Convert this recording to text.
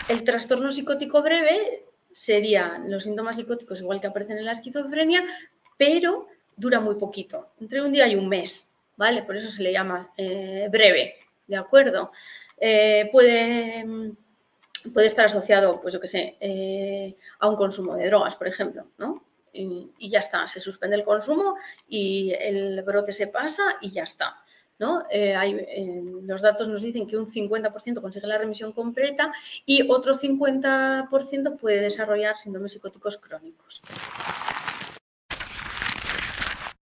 El trastorno psicótico breve serían los síntomas psicóticos igual que aparecen en la esquizofrenia, pero dura muy poquito, entre un día y un mes, ¿vale? Por eso se le llama breve, ¿de acuerdo? Puede estar asociado, pues yo qué sé, a un consumo de drogas, por ejemplo, ¿no? Y ya está, se suspende el consumo y el brote se pasa y ya está, ¿no? Los datos nos dicen que un 50% consigue la remisión completa y otro 50% puede desarrollar síndromes psicóticos crónicos.